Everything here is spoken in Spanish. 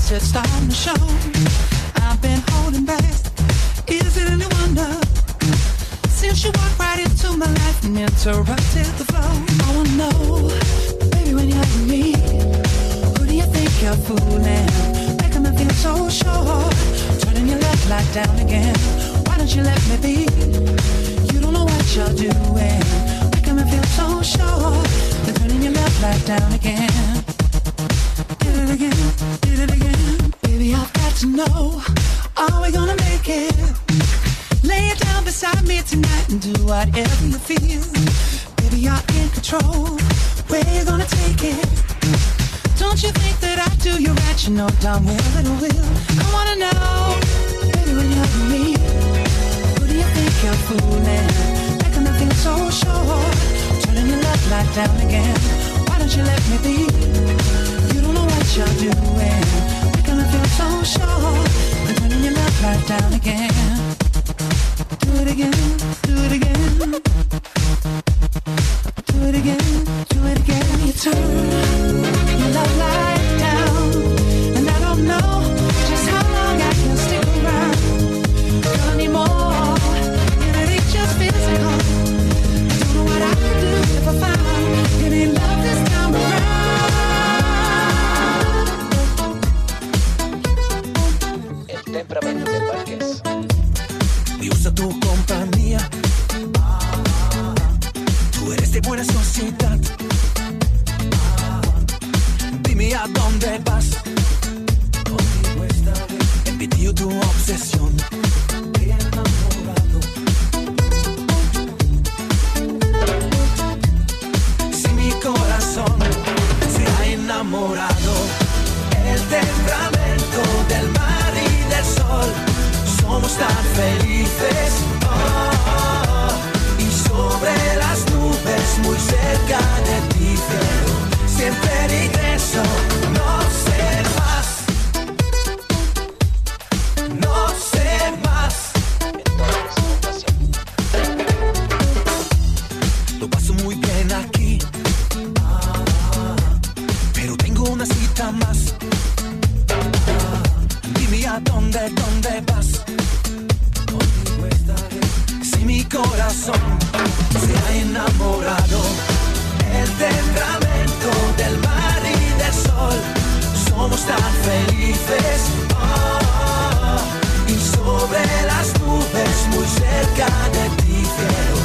lights, it's starting to show. I've been holding back. Is it any wonder? Since you walked right into my life and interrupted the flow. I wanna know, baby, when you're with me, who do you think you're fooling? Making me feel so sure. Turning your left light down again. Why don't you let me be? You don't know what you're doing. Making me feel so sure. You're turning your left light down again. Did it again, did it again. Baby, I've got to know, are we gonna make it? Lay it down beside me tonight and do whatever you feel. Baby, you're in control. Where you gonna take it? Don't you think that I do you right? You know darn well it will. I wanna know, baby, when you're with me, who do you think you're fooling? Making me feel so sure. Turning your left light down again. Why don't you let me be? You don't know what you're doing. Making me feel so sure. And turning your left light down again. Do it again, do it again. Do it again, do it again. You turn your love light down, and I don't know just how long I can stick around. Girl, I need more, and it ain't just physical. I don't know what I could do if I found any love this time around. El temperamento del Vázquez. Me gusta tu compañía. Tú eres de buena sociedad. Dime a dónde vas. Contigo estaré. Envidio tu obsesión. Enamorado. Si mi corazón se ha enamorado, el temperamento del mar y del sol. Somos tan felices, y sobre las nubes, muy cerca de ti, cielo, siempre regreso, no sé más, no sé más. Lo paso muy bien aquí, pero tengo una cita más. Dime a dónde vas. Si mi corazón se ha enamorado, el temperamento del mar y del sol. Somos tan felices, y sobre las nubes, muy cerca de ti, cielo,